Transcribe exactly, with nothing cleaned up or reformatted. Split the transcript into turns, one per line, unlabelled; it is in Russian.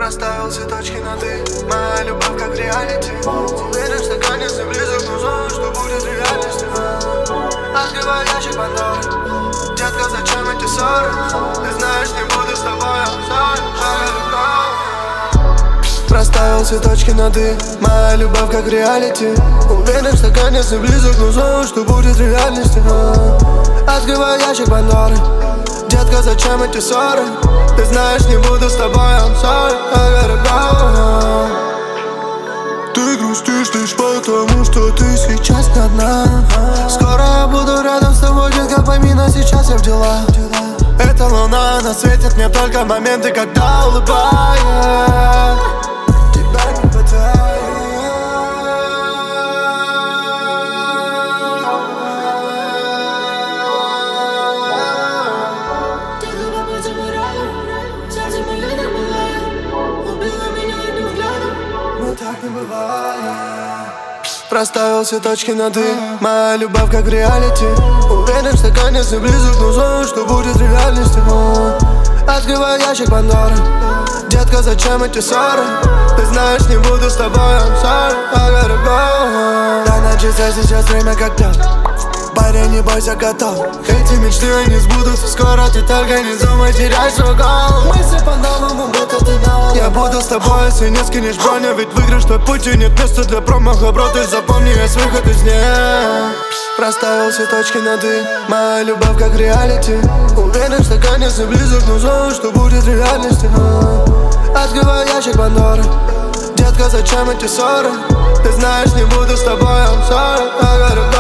Расставил все точки над «и». Моя любовь как реалити. Уверен, что конец не близок, но знаю, что будет реальностью. Открываю ящик Пандоры. Детка, зачем эти ссоры? Ты знаешь, не буду с тобой, I'm sorry, I gotta go. Расставил все точки над «и». Моя любовь как реалити. Уверен, что конец не близок, но знаю, что будет реальностью. Открываю ящик Пандоры. Детка, зачем эти ссоры? Ты знаешь, не буду с тобой, I'm sorry, I gotta go. Ты грустишь лишь потому, что ты сейчас не одна. Скоро я буду рядом с тобой, детка, пойми, но сейчас я в делах. Эта луна, она светит мне только в моменты, когда улыбаюсь. Тебя не хватает. Так не бывает. Расставил все точки над «и». Моя любовь как реалити. Уверен, что конец не близок, но знаю, что будет реальностью. Открываю ящик Пандоры. Детка, зачем эти ссоры? Ты знаешь, не буду с тобой, I'm sorry, I gotta go. Да, на часах сейчас время как лед. Парень, не бойся, готов. Эти мечты, они сбудутся скоро. Ты только не думай, теряй свой голову. Мысли по-новому, будто ты на. Я буду с тобой, если не скинешь броню. Ведь выигрыш твой путь, и нет места для промаха. Бро, ты запомни, есть выход из нее. Расставил все точки над «и». Моя любовь как реалити. Уверен, что конец не близок, но знаю, что будет реальностью. Открываю ящик Пандоры. Детка, зачем эти ссоры? Ты знаешь, не буду с тобой, I'm sorry, I gotta go.